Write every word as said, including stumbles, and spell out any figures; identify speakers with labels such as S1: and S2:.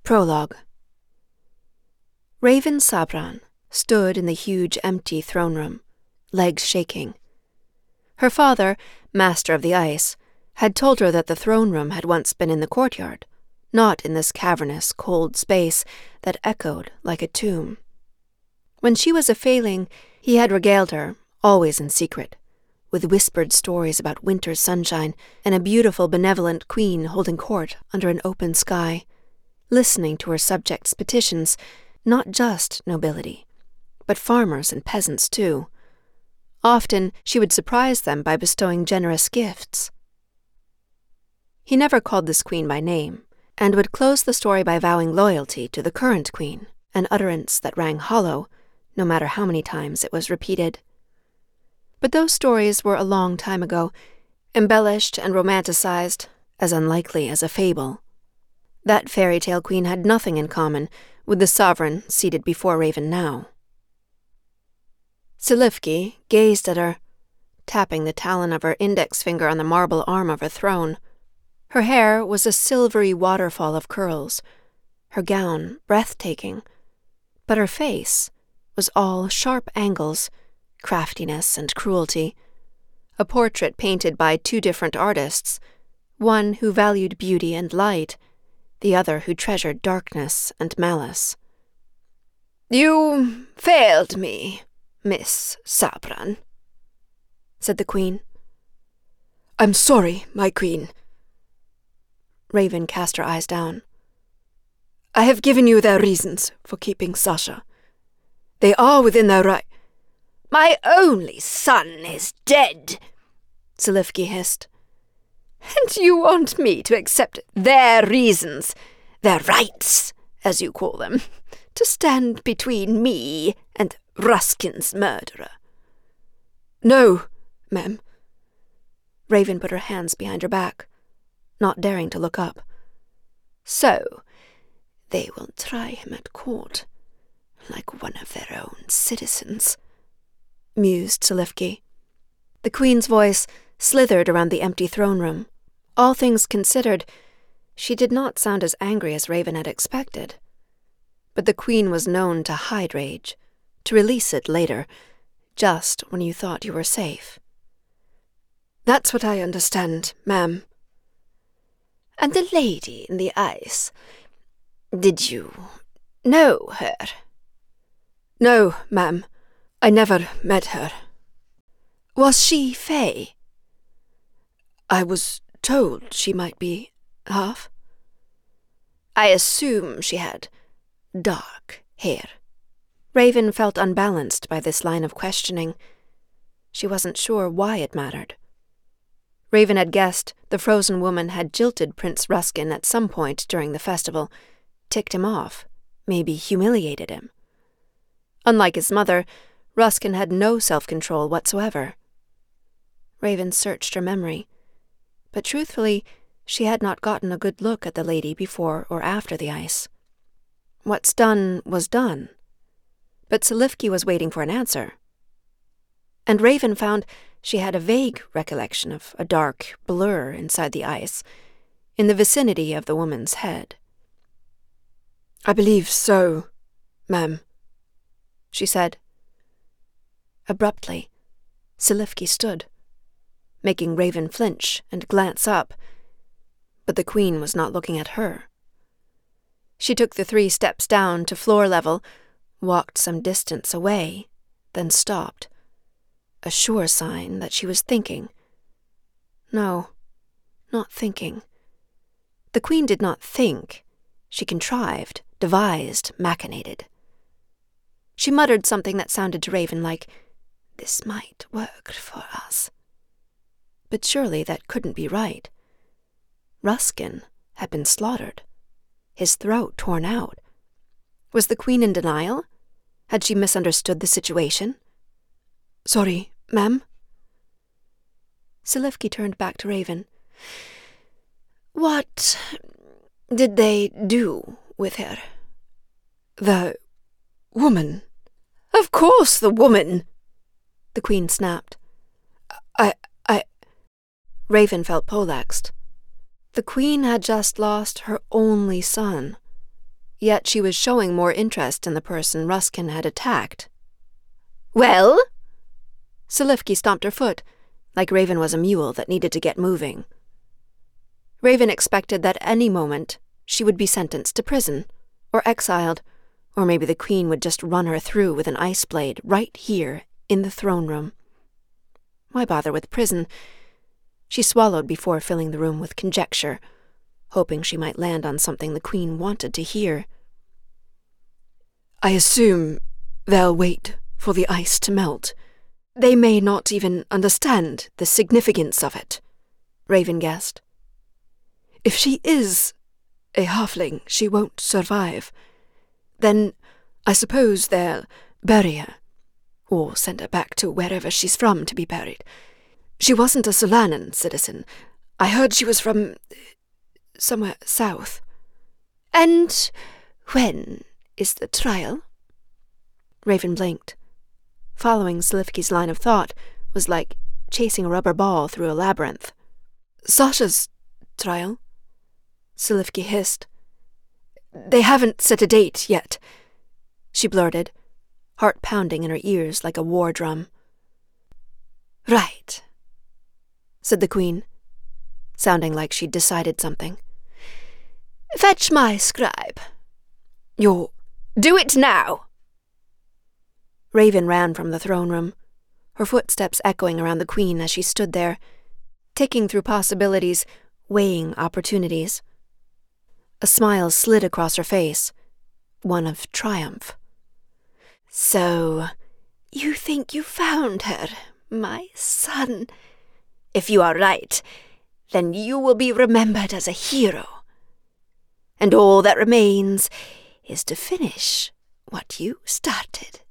S1: Prologue. Raven Sabran stood in the huge empty throne room, legs shaking. Her father, Master of the Ice, had told her that the throne room had once been in the courtyard, not in this cavernous, cold space that echoed like a tomb. When she was a failing, he had regaled her, always in secret, with whispered stories about winter's sunshine and a beautiful benevolent queen holding court under an open sky, listening to her subjects' petitions, not just nobility, but farmers and peasants too. Often she would surprise them by bestowing generous gifts. He never called this queen by name, and would close the story by vowing loyalty to the current queen, an utterance that rang hollow, no matter how many times it was repeated. But those stories were a long time ago, embellished and romanticized, as unlikely as a fable. That fairy tale queen had nothing in common with the sovereign seated before Raven now. Silifke gazed at her, tapping the talon of her index finger on the marble arm of her throne. Her hair was a silvery waterfall of curls, her gown breathtaking, but her face was all sharp angles, craftiness and cruelty, a portrait painted by two different artists, one who valued beauty and light, the other who treasured darkness and malice. "You failed me, Miss Sabran," said the queen. "I'm sorry, my queen." Raven cast her eyes down. "I have given you their reasons for keeping Sasha. They are within their right—" "My only son is dead," Silifke hissed. "And you want me to accept their reasons, their rights, as you call them, to stand between me and Ruskin's murderer?" "No, ma'am." Raven put her hands behind her back, not daring to look up. "So, they will try him at court, like one of their own citizens," mused Silifke. The queen's voice slithered around the empty throne room. All things considered, she did not sound as angry as Raven had expected. But the queen was known to hide rage, to release it later, just when you thought you were safe. "That's what I understand, ma'am." "And the lady in the ice, did you know her?" "No, ma'am. I never met her." "Was she Fae?" "I was told she might be half." "I assume she had dark hair." Raven felt unbalanced by this line of questioning. She wasn't sure why it mattered. Raven had guessed the frozen woman had jilted Prince Ruskin at some point during the festival, ticked him off, maybe humiliated him. Unlike his mother, Ruskin had no self-control whatsoever. Raven searched her memory, but truthfully, she had not gotten a good look at the lady before or after the ice. What's done was done, but Silifke was waiting for an answer. And Raven found she had a vague recollection of a dark blur inside the ice, in the vicinity of the woman's head. "I believe so, ma'am," she said. Abruptly, Silifke stood, making Raven flinch and glance up, but the queen was not looking at her. She took the three steps down to floor level, walked some distance away, then stopped, a sure sign that she was thinking. No, not thinking. The queen did not think. She contrived, devised, machinated. She muttered something that sounded to Raven like, "This might work for us." But surely that couldn't be right. Ruskin had been slaughtered, his throat torn out. Was the queen in denial? Had she misunderstood the situation? "Sorry, ma'am." Silifke turned back to Raven. "What did they do with her?" "The woman." "Of course the woman," the queen snapped. I, I... Raven felt poleaxed. The queen had just lost her only son. Yet she was showing more interest in the person Ruskin had attacked. "Well?" Silifke stomped her foot, like Raven was a mule that needed to get moving. Raven expected that any moment she would be sentenced to prison, or exiled, or maybe the Queen would just run her through with an ice blade right here in the throne room. Why bother with prison? She swallowed before filling the room with conjecture, hoping she might land on something the Queen wanted to hear. "I assume they'll wait for the ice to melt. They may not even understand the significance of it," Raven guessed. "If she is a halfling, she won't survive. Then I suppose they'll bury her, or send her back to wherever she's from to be buried. She wasn't a Solanan citizen. I heard she was from somewhere south." "And when is the trial?" Raven blinked. Following Silifke's line of thought was like chasing a rubber ball through a labyrinth. "Sasha's trial?" Silifke hissed. "They haven't set a date yet," she blurted, heart pounding in her ears like a war drum. "Right," said the Queen, sounding like she'd decided something. "Fetch my scribe." "You're... Do it now!" Raven ran from the throne room, her footsteps echoing around the Queen as she stood there, ticking through possibilities, weighing opportunities. A smile slid across her face, one of triumph. "So, you think you found her, my son? If you are right, then you will be remembered as a hero. And all that remains is to finish what you started."